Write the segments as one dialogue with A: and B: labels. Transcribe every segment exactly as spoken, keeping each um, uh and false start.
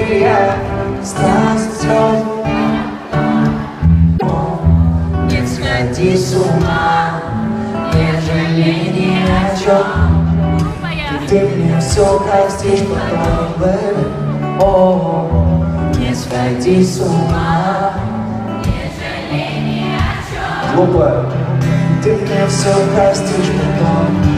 A: я страсть слез. Не сходи с ума, не жалей ни о чем. И ты мне все простишь потом, baby. О, не сходи с ума, не жалей ни о чем. Глупая, ты мне все простишь потом.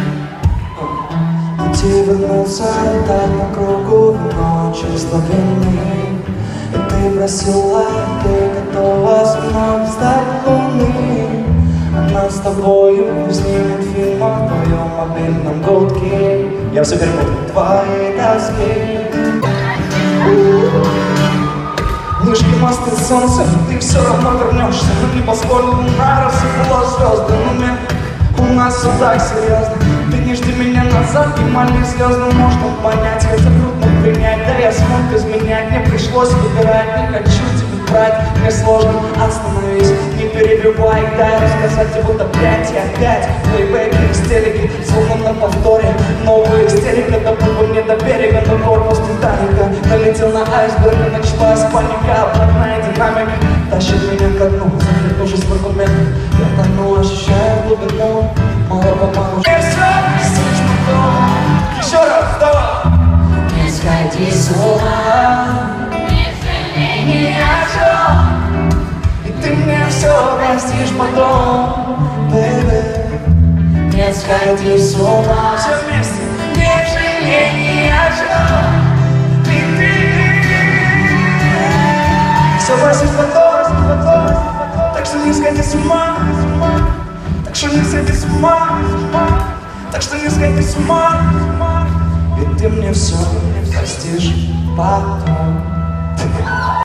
A: Ты вернулся так по кругу в ночь слабины. И ты просила, ты готова со мной стать луны. А нас с тобою снимет фильм о твоем мобильном гудке. Я все перепутал. Твои тоски. Нижние мосты солнца, ты все равно вернешься. Но не позволю, луна рассыпала звезды. Но мне у нас все так серьезно. Ты не жди меня назад, внимание слезно можно понять. Хотя трудно принять, да я смог изменять. Мне пришлось выбирать, не хочу тебя брать. Мне сложно, остановись, не перебивай. Дай рассказать тебе вот опять и опять. Плейбеки, истерики, словно на повторе. Новые истерика, до пупа мне до берега. Но корпус Титаника налетел на айсберг, и началась паника. Обратная динамика тащит меня ко дну. Закрыт ужас в аргументах. Я тону, ощущаю глубину. Мало-помалу. Еще раз, давай! Не сходи с ума, не жалей ни о чем. И ты мне все простишь потом, baby. Не сходи с ума, все вместе. Не жалей ни о чем. И ты все простишь потом, потом. Так что не сходи с ума, так что не сходи с ума. Так что не сходи с ума, и ты мне все простишь потом.